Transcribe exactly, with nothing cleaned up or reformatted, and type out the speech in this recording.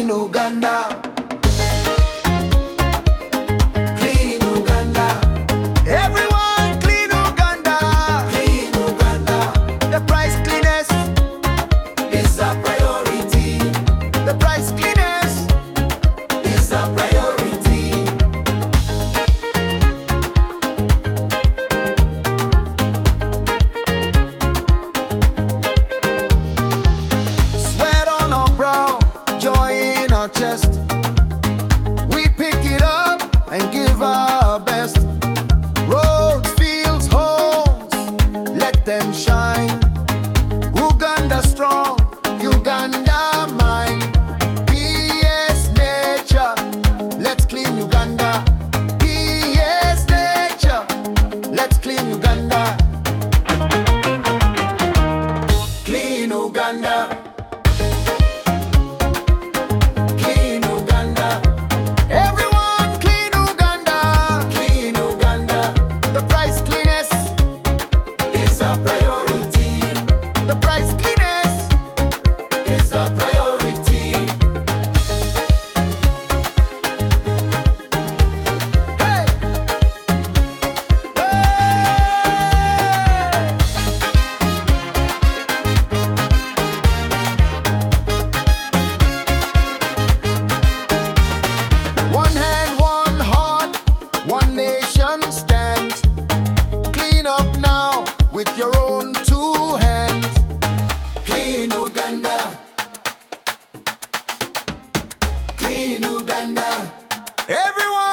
Clean Uganda. Clean Uganda. Everyone clean Uganda. Clean Uganda. The price cleanliness is a priority. The price cleanliness is a priority. Sweat on our brow, joy in our chest. We pick it up and give our best. Roads, fields, homes, let them shine. Uganda strong, Uganda mine. P S nature, let's clean Uganda. P S nature, let's clean Uganda. Clean Uganda. Clean Uganda. Everyone clean Uganda. Clean Uganda. The price cleanliness is a priority. The price cleanliness is a priority. Hey! One hand, one heart, one nation stands. Clean up now with your own two hands. Clean Uganda. Clean Uganda. Everyone.